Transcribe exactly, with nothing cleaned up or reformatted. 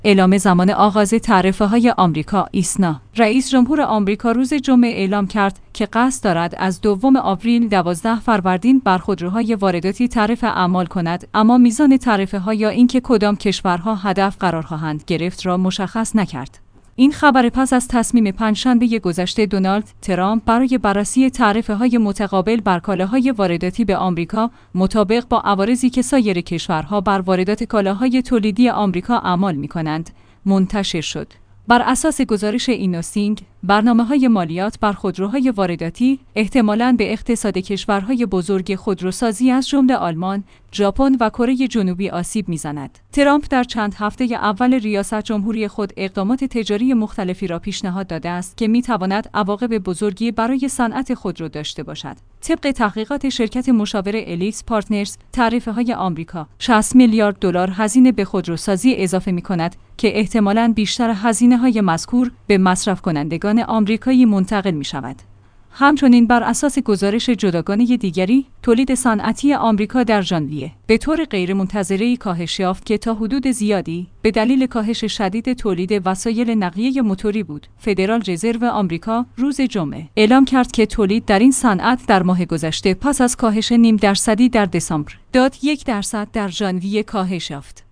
اعلام زمان آغاز تعرفه‌های آمریکا ایسنا. رئیس جمهور آمریکا روز جمعه اعلام کرد که قصد دارد از دوم آوریل دوازده فروردین بر خودروهای وارداتی تعرفه اعمال کند، اما میزان تعرفه‌ها یا اینکه کدام کشورها هدف قرار خواهند گرفت را مشخص نکرد. این خبر پس از تصمیم پنجشنبه گذشته دونالد ترامپ برای بررسی تعرفه‌های متقابل بر کالاهای وارداتی به آمریکا مطابق با عوارضی که سایر کشورها بر واردات کالاهای تولیدی آمریکا اعمال می‌کنند منتشر شد. بر اساس گزارش اینوسینگ، برنامه‌های مالیات بر خودروهای وارداتی احتمالاً به اقتصاد کشورهای بزرگ خودروسازی از جمله آلمان، ژاپن و کره جنوبی آسیب می‌زند. ترامپ در چند هفته اول ریاست جمهوری خود اقدامات تجاری مختلفی را پیشنهاد داده است که می‌تواند عواقب بزرگی برای صنعت خودرو داشته باشد. طبق تحقیقات شرکت مشاور الیت پارتنرز، تعرفه‌های آمریکا شصت میلیارد دلار هزینه به خودروسازی اضافه می‌کند که احتمالاً بیشتر هزینه‌های مذکور به مصرف کنندگان آمریکایی منتقل می‌شود. همچنین بر اساس گزارش جداگانه دیگری، تولید صنعتی آمریکا در ژانویه به طور غیرمنتظره‌ای کاهش یافت که تا حدود زیادی به دلیل کاهش شدید تولید وسایل نقلیه موتوری بود. فدرال رزرو آمریکا روز جمعه اعلام کرد که تولید در این صنعت در ماه گذشته پس از کاهش نیم درصدی در دسامبر داد یک درصد در ژانویه کاهش یافت.